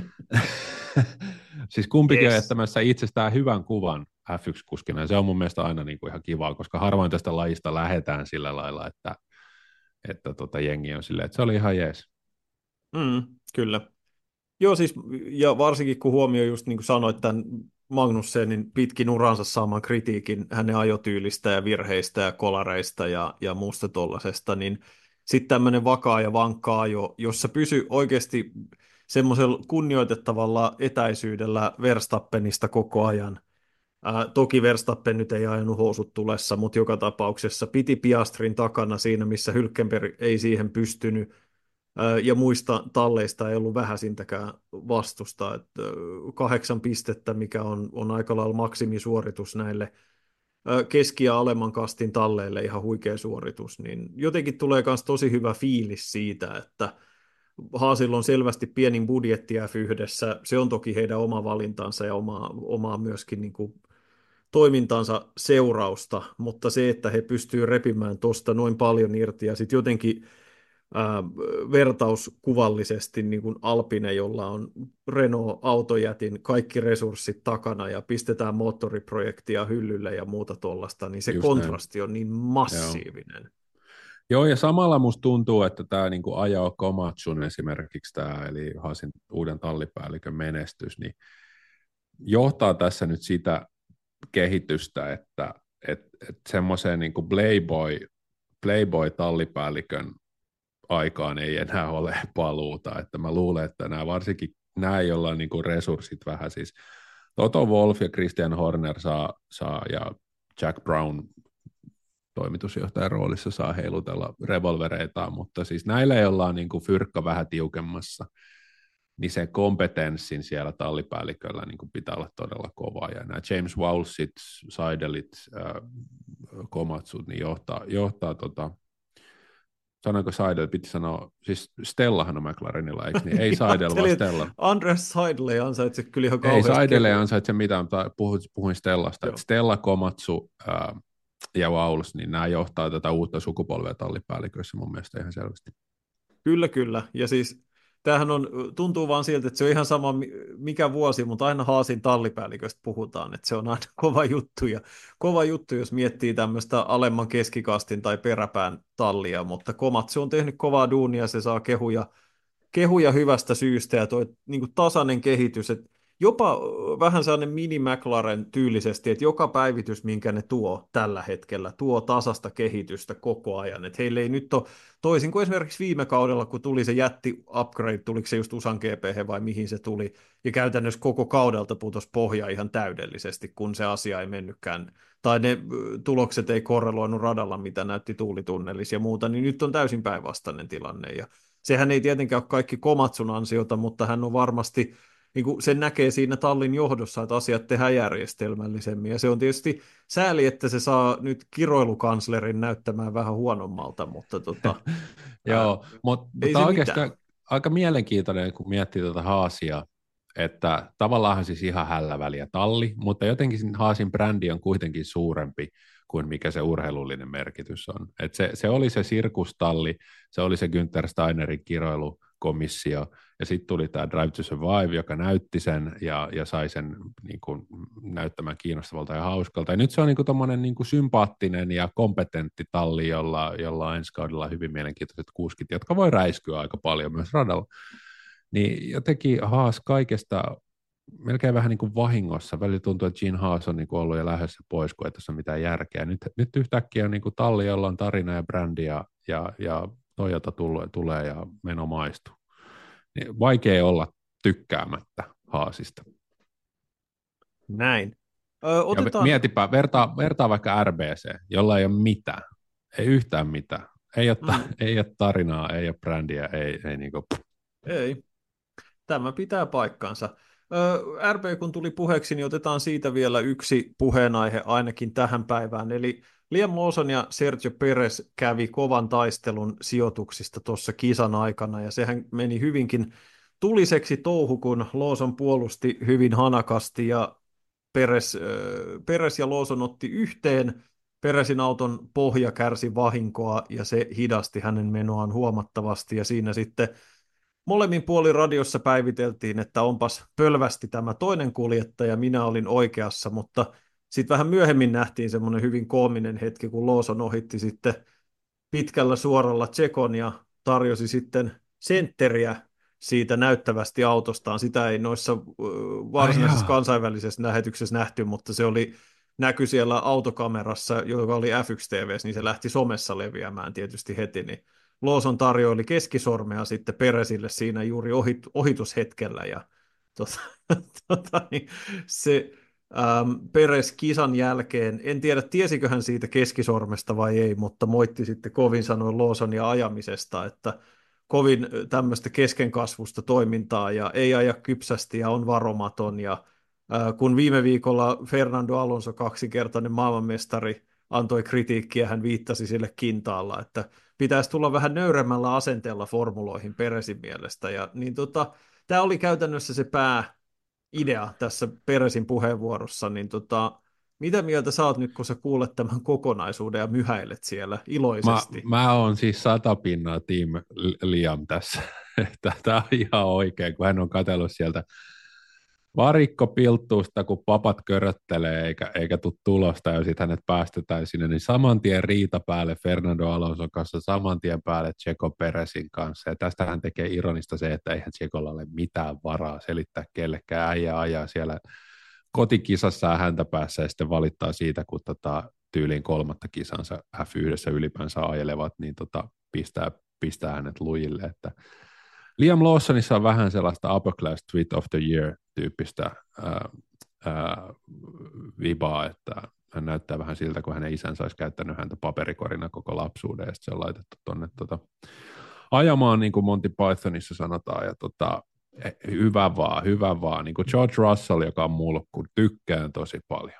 Speaker 3: siis kumpikin yes. on jättämässä itsestään hyvän kuvan F yksi -kuskina, ja se on mun mielestä aina niin kuin ihan kivaa, koska harvoin tästä lajista lähdetään sillä lailla, että, että tota jengi on silleen, että se oli ihan jees.
Speaker 2: Mm, kyllä. Joo siis, ja varsinkin kun huomioi just niin kuin sanoit tämän Magnussenin pitkin uransa saaman kritiikin hänen ajotyylistä ja virheistä ja kolareista ja, ja muusta tollasesta, niin sitten tämmöinen vakaa ja vankka ajo, jossa pysyy oikeasti semmoisella kunnioitettavalla etäisyydellä Verstappenista koko ajan. Ää, toki Verstappen nyt ei ajanut housut tulessa, mutta joka tapauksessa piti Piastrin takana siinä, missä Hülkenberg ei siihen pystynyt. Ja muista talleista ei ollut vähäisintäkään vastusta, että kahdeksan pistettä, mikä on, on aika lailla maksimisuoritus näille keski- ja alemman kastin talleille, ihan huikea suoritus, niin jotenkin tulee myös tosi hyvä fiilis siitä, että Haasilla on selvästi pienin budjetti F yhdessä, se on toki heidän oma valintansa ja oma, omaa myöskin niin kuin toimintansa seurausta, mutta se, että he pystyvät repimään tuosta noin paljon irti ja sitten jotenkin Ää, vertauskuvallisesti niin kuin Alpine, jolla on Renault-autojätin kaikki resurssit takana ja pistetään moottoriprojektia hyllylle ja muuta tuollaista, niin se
Speaker 3: Just
Speaker 2: kontrasti
Speaker 3: näin.
Speaker 2: on niin massiivinen.
Speaker 3: Joo. Joo, ja samalla musta tuntuu, että tämä niin kuin Ajao Komatsun esimerkiksi tämä, eli Haasin uuden tallipäällikön menestys, niin johtaa tässä nyt sitä kehitystä, että et, et semmoiseen niin kuin Playboy, Playboy-tallipäällikön aikaan ei enää ole paluuta, että mä luulen, että nämä varsinkin nämä, joilla on niin kuin resurssit vähän, siis Toto Wolff ja Christian Horner saa, saa ja Jack Brown toimitusjohtajan roolissa saa heilutella revolvereitaan, mutta siis näillä, joilla on niin kuin fyrkka vähän tiukemmassa, niin sen kompetenssin siellä tallipäälliköllä niin kuin pitää olla todella kova. Ja nämä James Walshit, Seidelit, äh, Komatsut, niin johtaa, johtaa tota, sanoinko Seidel, piti sanoa, siis Stellahan on McLarenilla, eikö niin? Ei Seidel, vaan Stella.
Speaker 2: Andreas Seidel ei ansaitse kyllä ihan
Speaker 3: kauheasti. Ei Seidel ei
Speaker 2: kehuja.
Speaker 3: ansaitse mitään, mutta puhuin, puhuin Stellasta. Että Stella, Komatsu ää, ja Vauls, niin nämä johtaa tätä uutta sukupolvea tallipäälliköissä mun mielestä ihan selvästi.
Speaker 2: Kyllä, kyllä. Ja siis tämähän on, tuntuu vaan siltä, että se on ihan sama mikä vuosi, mutta aina Haasin tallipäälliköstä puhutaan, että se on aina kova juttu. Ja kova juttu, jos miettii tämmöistä alemman keskikastin tai peräpään tallia, mutta Komatsu on tehnyt kovaa duunia, se saa kehuja, kehuja hyvästä syystä ja toi niin kuin tasainen kehitys, että jopa vähän sellainen mini McLaren tyylisesti, että joka päivitys, minkä ne tuo tällä hetkellä, tuo tasasta kehitystä koko ajan. Että heille ei nyt ole, toisin kuin esimerkiksi viime kaudella, kun tuli se jätti upgrade, tuliko se just U S A:n G P vai mihin se tuli, ja käytännössä koko kaudelta putosi pohja ihan täydellisesti, kun se asia ei mennytkään, tai ne tulokset ei korreloinut radalla, mitä näytti tuulitunnelissa ja muuta, niin nyt on täysin päinvastainen tilanne, ja sehän ei tietenkään ole kaikki Komatsun ansiota, mutta hän on varmasti, niin kuin sen näkee siinä tallin johdossa, että asiat tehdään järjestelmällisemmin. Ja se on tietysti sääli, että se saa nyt kiroilukanslerin näyttämään vähän huonommalta, mutta tota,
Speaker 3: Joo, ää, mutta mut oikeastaan aika mielenkiintoinen, kun miettii tuota Haasia, että tavallaan siis ihan hällä väliä talli, mutta jotenkin Haasin brändi on kuitenkin suurempi kuin mikä se urheilullinen merkitys on. Et se, se oli se sirkustalli, se oli se Günther Steinerin kiroilukomissio, ja sitten tuli tämä Drive to Survive, joka näytti sen ja, ja sai sen niin kuin, näyttämään kiinnostavalta ja hauskalta. Ja nyt se on niin kuin tommoinen niin kuin sympaattinen ja kompetentti talli, jolla, jolla on ensi kaudella hyvin mielenkiintoiset kuskit, jotka voi räiskyä aika paljon myös radalla. Niin jotenkin Haas kaikesta melkein vähän niin kuin vahingossa. Välillä tuntuu, että Gene Haas on niin kuin ollut jo lähdössä pois, kun ei tässä ole mitään järkeä. Nyt, nyt yhtäkkiä on niin kuin talli, jolla on tarina ja brändi ja, ja, ja Toyota tulee, tulee ja meno maistuu. Niin vaikea olla tykkäämättä Haasista.
Speaker 2: Näin. Ö, otetaan...
Speaker 3: Mietipä, vertaa, vertaa vaikka R B C, jolla ei ole mitään. Ei yhtään mitään. Ei ole, mm. ei ole tarinaa, ei ole brändiä, ei, ei niin kuin...
Speaker 2: Ei. Tämä pitää paikkansa. R B kun tuli puheeksi, niin otetaan siitä vielä yksi puheenaihe ainakin tähän päivään. Eli Liam Lawson ja Sergio Perez kävi kovan taistelun sijoituksista tuossa kisan aikana, ja sehän meni hyvinkin tuliseksi touhu, kun Lawson puolusti hyvin hanakasti, ja Perez, Perez ja Lawson otti yhteen. Perezin auton pohja kärsi vahinkoa, ja se hidasti hänen menoaan huomattavasti, ja siinä sitten molemmin puolin radiossa päiviteltiin, että onpas pölvästi tämä toinen kuljettaja, minä olin oikeassa, mutta sitten vähän myöhemmin nähtiin semmoinen hyvin koominen hetki, kun Lawson ohitti sitten pitkällä suoralla Tsekon ja tarjosi sitten sentteriä siitä näyttävästi autostaan. Sitä ei noissa varsinaisessa kansainvälisessä lähetyksessä nähty, mutta se oli näky siellä autokamerassa, joka oli F yksi T V:ssä, niin se lähti somessa leviämään tietysti heti, niin Lawson tarjoili keskisormea sitten Perezille siinä juuri ohit, ohitushetkellä, ja tota, tota, niin se ähm, Perez kisan jälkeen, en tiedä tiesikö hän siitä keskisormesta vai ei, mutta moitti sitten kovin sanoin Lawsonia ajamisesta, että kovin tämmöistä keskenkasvusta toimintaa ja ei aja kypsästi ja on varomaton, ja äh, kun viime viikolla Fernando Alonso, kaksinkertainen maailmanmestari, antoi kritiikkiä, hän viittasi sille kintaalla, että pitäisi tulla vähän nöyremmällä asenteella formuloihin Perezin mielestä. Ja, niin tota, tämä oli käytännössä se pääidea tässä Perezin puheenvuorossa. Niin tota, mitä mieltä sä oot nyt, kun sä kuulet tämän kokonaisuuden ja myhäilet siellä iloisesti?
Speaker 3: Mä, mä oon siis sata pinnaa team Liam tässä. Tämä on ihan oikein, kun hän on katsellut sieltä varikkopilttuusta, kun papat köröttelee eikä, eikä tule tulosta, ja sitten hänet päästetään sinne, niin saman tien riita päälle Fernando Alonson kanssa, saman tien päälle Checo Perezin kanssa, ja tästä hän tekee ironista se, että eihän Checolla ole mitään varaa selittää kellekään, äijä ajaa siellä kotikisassa häntä päässä, ja sitten valittaa siitä, kun tota, tyyliin kolmatta kisansa F yhdessä ylipäänsä ajelevat, niin tota, pistää, pistää hänet lujille, että Liam Lawsonissa on vähän sellaista upper class tweet of the year -tyyppistä ää, ää, vibaa, että hän näyttää vähän siltä, kun hänen isänsä olisi käyttänyt häntä paperikorina koko lapsuuden, ja sitten se on laitettu tuonne tota, ajamaan, niin kuin Monty Pythonissa sanotaan, ja tota, Hyvä vaan, hyvä vaan. Niin kuin George Russell, joka on mulkku, tykkään tosi paljon.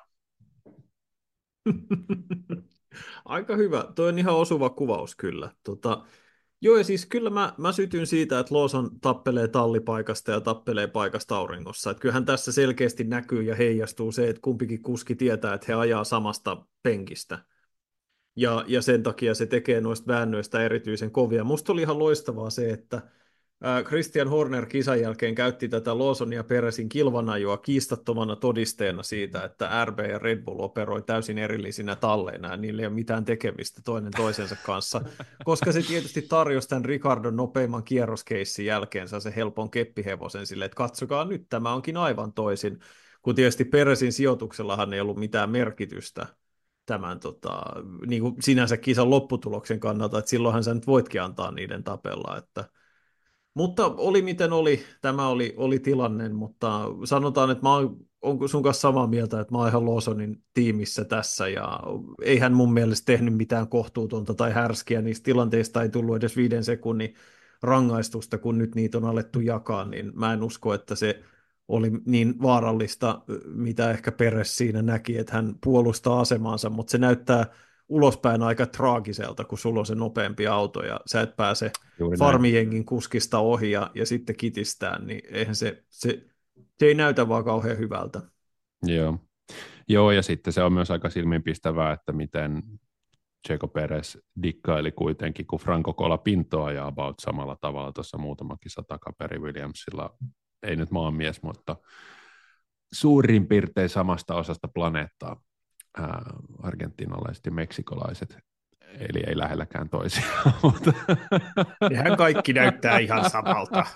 Speaker 2: Aika hyvä. Toi on ihan osuva kuvaus kyllä. Tota, joo, ja siis kyllä mä, mä sytyn siitä, että Lawson tappelee tallipaikasta ja tappelee paikasta auringossa. Että kyllähän tässä selkeästi näkyy ja heijastuu se, että kumpikin kuski tietää, että he ajaa samasta penkistä. Ja, ja sen takia se tekee noista väännöistä erityisen kovia. Musta oli ihan loistavaa se, että Christian Horner kisan jälkeen käytti tätä Lawson ja Perezin kilvanajoa kiistattomana todisteena siitä, että R B ja Red Bull operoi täysin erillisinä talleina ja niillä ei ole mitään tekemistä toinen toisensa kanssa, koska se tietysti tarjosi tämän Ricardon nopeimman kierroskeissin jälkeensä se helpon keppihevosen sille, että katsokaa nyt, tämä onkin aivan toisin, kun tietysti Perezin sijoituksellahan ei ollut mitään merkitystä tämän tota, niin kuin sinänsä kisan lopputuloksen kannalta, että silloinhan sä nyt voitkin antaa niiden tapella, että mutta oli miten oli, tämä oli, oli tilanne, mutta sanotaan, että mä oon sun kanssa samaa mieltä, että mä oon ihan Lawsonin tiimissä tässä, ja ei hän mun mielestä tehnyt mitään kohtuutonta tai härskiä, niistä tilanteista ei tullut edes viiden sekunnin rangaistusta, kun nyt niitä on alettu jakaa, niin mä en usko, että se oli niin vaarallista, mitä ehkä Perez siinä näki, että hän puolustaa asemaansa, mutta se näyttää ulospäin aika traagiselta, kun sulla on se nopeampi auto ja sä et pääse farmijengin kuskista ohi ja, ja sitten kitistään, niin eihän se, se, se ei näytä vaan kauhean hyvältä.
Speaker 3: Joo. Joo, ja sitten se on myös aika silmiinpistävää, että miten Checo Perez dikkaili kuitenkin, kun Franco Colapinto ja about samalla tavalla tuossa muutama kisa takaperin Williamsilla, ei nyt maanmies, mutta suurin piirtein samasta osasta planeettaa. Äh, argentinalaiset ja meksikolaiset, eli ei lähelläkään toisiaan. Mutta
Speaker 2: nehän kaikki näyttää ihan samalta.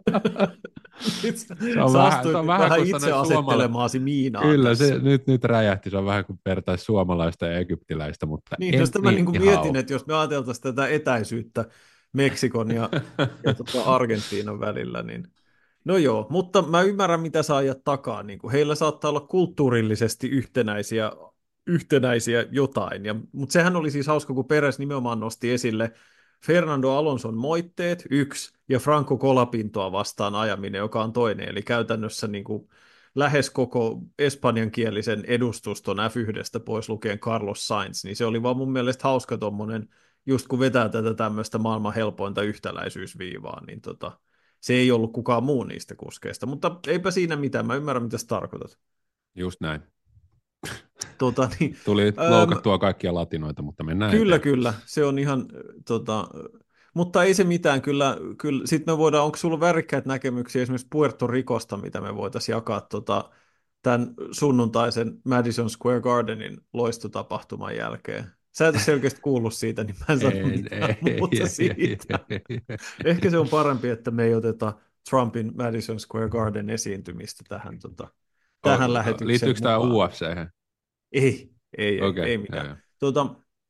Speaker 3: Se on vähän, se on vähän,
Speaker 2: vähän itse asettelemaasi miinaa.
Speaker 3: Kyllä, se nyt, nyt räjähti, se on vähän kuin vertaisi suomalaista ja egyptiläistä, mutta
Speaker 2: niin,
Speaker 3: en,
Speaker 2: jos mä
Speaker 3: niin,
Speaker 2: niin mietin, että jos me ajateltaisiin tätä etäisyyttä Meksikon ja, ja tota Argentiinan välillä, niin no joo, mutta mä ymmärrän, mitä sä ajat takaa. Niin kuin heillä saattaa olla kulttuurillisesti yhtenäisiä yhtenäisiä jotain. Ja, mutta sehän oli siis hauska, kun Perez nimenomaan nosti esille Fernando Alonson moitteet, yksi, ja Franco Colapintoa vastaan ajaminen, joka on toinen. Eli käytännössä niin kuin lähes koko espanjankielisen edustuston F yhdestä pois lukien Carlos Sainz, niin se oli vaan mun mielestä hauska tommonen, just kun vetää tätä tämmöistä maailman helpointa yhtäläisyysviivaa, niin tota, se ei ollut kukaan muu niistä kuskeista. Mutta eipä siinä mitään, mä ymmärrän, mitä sä tarkoitat.
Speaker 3: Just näin.
Speaker 2: Tota, niin,
Speaker 3: Tuli loukattua ähm, kaikkia latinoita, mutta mennään
Speaker 2: Kyllä,
Speaker 3: eteen.
Speaker 2: kyllä. Se on ihan, tota, mutta ei se mitään. Kyllä, kyllä. Sitten me voidaan, onko sulla värikkäitä näkemyksiä esimerkiksi Puerto Ricosta, mitä me voitaisiin jakaa tota, tämän sunnuntaisen Madison Square Gardenin loistotapahtuman jälkeen? Sä et ole selkeästi kuullut siitä, niin mä en sano mitään muuta siitä. Ehkä se on parempi, että me ei oteta Trumpin Madison Square Garden esiintymistä tähän, tota, tähän lähetykseen.
Speaker 3: Liittyykö tämä U F C:hen?
Speaker 2: Ei, ei,
Speaker 3: okay,
Speaker 2: ei, ei mitään.
Speaker 3: Joo.
Speaker 2: Tuota,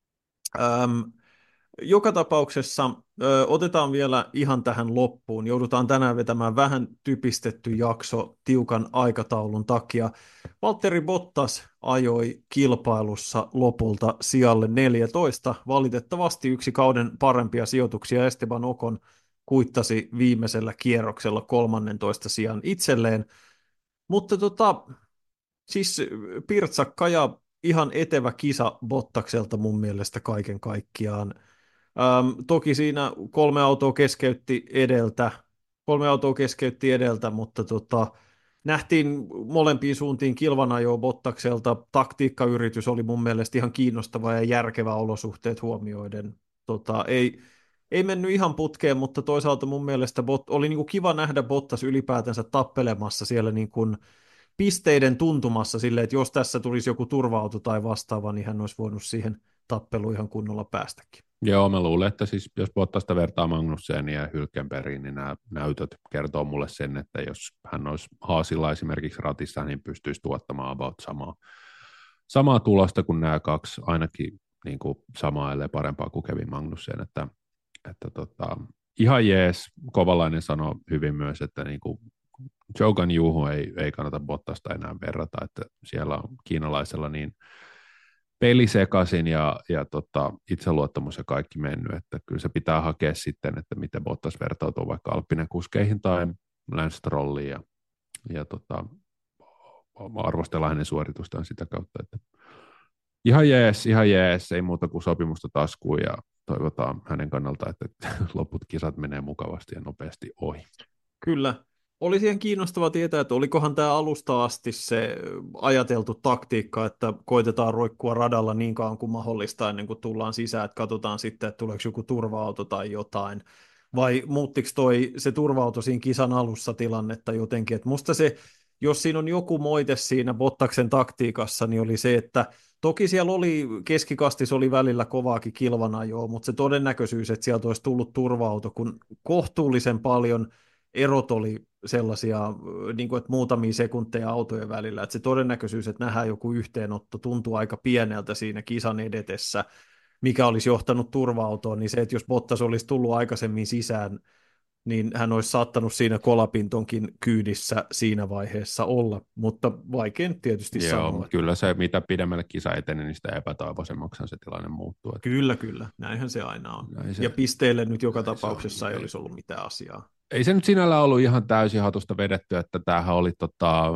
Speaker 2: äm, joka tapauksessa ö, otetaan vielä ihan tähän loppuun. Joudutaan tänään vetämään vähän typistetty jakso tiukan aikataulun takia. Valtteri Bottas ajoi kilpailussa lopulta sijalle neljätoista. Valitettavasti yksi kauden parempia sijoituksia Esteban Ocon kuittasi viimeisellä kierroksella kolmannentoista sijan itselleen. Mutta tota... Siis pirtsakka ja ihan etevä kisa Bottakselta mun mielestä kaiken kaikkiaan. Ähm, toki siinä kolme autoa keskeytti edeltä, kolme autoa keskeytti edeltä, mutta tota, nähtiin molempiin suuntiin kilvanajoa Bottakselta. Taktiikkayritys oli mun mielestä ihan kiinnostava ja järkevä olosuhteet huomioiden. Tota, ei, ei mennyt ihan putkeen, mutta toisaalta mun mielestä bot, oli niinku kiva nähdä Bottas ylipäätänsä tappelemassa siellä niin kuin pisteiden tuntumassa silleen, että jos tässä tulisi joku turva-auto tai vastaava, niin hän olisi voinut siihen tappeluun ihan kunnolla päästäkin.
Speaker 3: Joo, mä luulen, että siis jos Bottasta vertaa Magnusseniin ja Hülkenbergiin, niin nämä näytöt kertoo mulle sen, että jos hän olisi Haasilla esimerkiksi ratissa, niin pystyisi tuottamaan about samaa, samaa tulosta kuin nämä kaksi, ainakin niin kuin samaa ellei parempaa kuin Kevin Magnussen, että, että tota, ihan jees. Kovalainen sanoi hyvin myös, että niin kuin Jogan Juhu ei, ei kannata Bottasta enää verrata, että siellä on kiinalaisella niin peli sekaisin ja, ja tota, itseluottamus ja kaikki mennyt, että kyllä se pitää hakea sitten, että miten Bottas vertautuu vaikka Alppinen kuskeihin tai, Lance Strollia ja, ja tota, arvostellaan hänen suoritustaan sitä kautta, että ihan jees, ihan jees, ei muuta kuin sopimusta taskuun ja toivotaan hänen kannalta, että loput kisat menee mukavasti ja nopeasti ohi.
Speaker 2: Kyllä. Oli siihen kiinnostavaa tietää, että olikohan tämä alusta asti se ajateltu taktiikka, että koitetaan roikkua radalla niin kauan kuin mahdollista ennen kuin tullaan sisään, että katsotaan sitten, että tuleeko joku turva-auto tai jotain. Vai muuttiko toi se turva-auto siinä kisan alussa tilannetta jotenkin, että musta se, jos siinä on joku moite siinä Bottaksen taktiikassa, niin oli se, että toki siellä oli, keskikastis oli välillä kovaakin kilvanajoa, mutta se todennäköisyys, että sieltä olisi tullut turva-auto, kun kohtuullisen paljon erot oli sellaisia, niin kuin, että muutamia sekunteja autojen välillä, että se todennäköisyys, että nähdään joku yhteenotto, tuntuu aika pieneltä siinä kisan edetessä, mikä olisi johtanut turva-autoon, niin se, että jos Bottas olisi tullut aikaisemmin sisään, niin hän olisi saattanut siinä kolapintonkin kyydissä siinä vaiheessa olla, mutta vaikein tietysti
Speaker 3: Joo,
Speaker 2: sanoa.
Speaker 3: kyllä se, mitä pidemmälle kisa etenee, niin sitä epätoivoisemmaksi se tilanne muuttuu. Että...
Speaker 2: Kyllä, kyllä. Näinhän se aina on.
Speaker 3: Se...
Speaker 2: Ja pisteille nyt joka tapauksessa on, ei olisi ollut mitään asiaa.
Speaker 3: Ei se nyt sinällään ollut ihan täysin hatusta vedetty, että tämähän oli tota,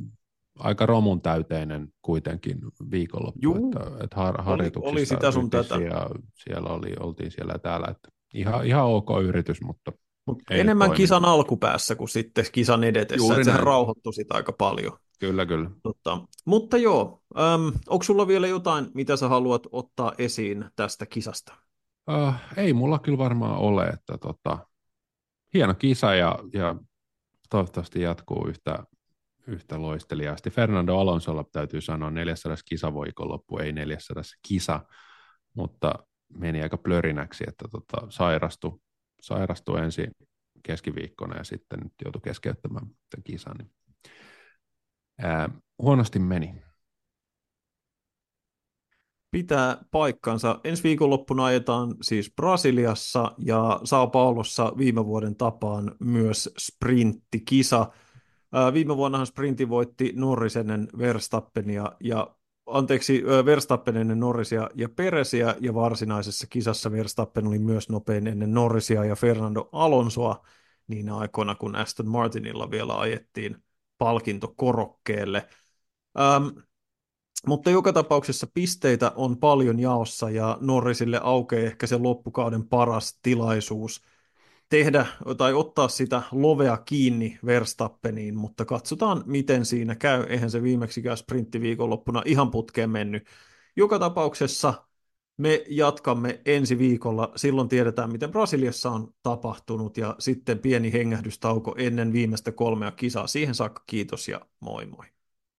Speaker 3: aika romun täyteinen kuitenkin viikonloppu.
Speaker 2: Juu.
Speaker 3: Että, että har, harjoituksissa
Speaker 2: oli, oli sitä sun tätä.
Speaker 3: Ja siellä oli, oltiin siellä ja täällä. Että ihan, ihan ok yritys, mutta
Speaker 2: Mut enemmän kisan alkupäässä kuin sitten kisan edetessä, että sehän rauhoittui sitä aika paljon.
Speaker 3: Kyllä, kyllä.
Speaker 2: Tota, mutta joo, äm, onko sulla vielä jotain, mitä sä haluat ottaa esiin tästä kisasta?
Speaker 3: Uh, ei mulla kyllä varmaan ole, että tota, hieno kisa ja, ja toivottavasti jatkuu yhtä, yhtä loisteliaasti. Fernando Alonsolla täytyy sanoa neljäsadas kisaviikonloppu, ei neljäsadas kisa, mutta meni aika plörinäksi, että tota, sairastui, sairastui ensin keskiviikkona ja sitten nyt joutui keskeyttämään tämän kisan. Niin, ää, huonosti meni.
Speaker 2: Pitää paikkansa. Ensi viikonloppuna ajetaan siis Brasiliassa ja Sao Paulossa viime vuoden tapaan myös sprinttikisa. Ää, viime vuonnahan sprintti voitti Norris ennen Verstappenia ja anteeksi, Verstappen ennen Norrisia ja Peresiä, ja varsinaisessa kisassa Verstappen oli myös nopein ennen Norrisia ja Fernando Alonsoa niinä aikoina, kun Aston Martinilla vielä ajettiin palkintokorokkeelle. Ähm, mutta joka tapauksessa pisteitä on paljon jaossa, ja Norrisille aukeaa ehkä se loppukauden paras tilaisuus tehdä tai ottaa sitä lovea kiinni Verstappeniin, mutta katsotaan, miten siinä käy. Eihän se viimeksikään sprinttiviikonloppuna ihan putkeen mennyt. Joka tapauksessa me jatkamme ensi viikolla. Silloin tiedetään, miten Brasiliassa on tapahtunut, ja sitten pieni hengähdystauko ennen viimeistä kolmea kisaa. Siihen saakka kiitos ja moi moi.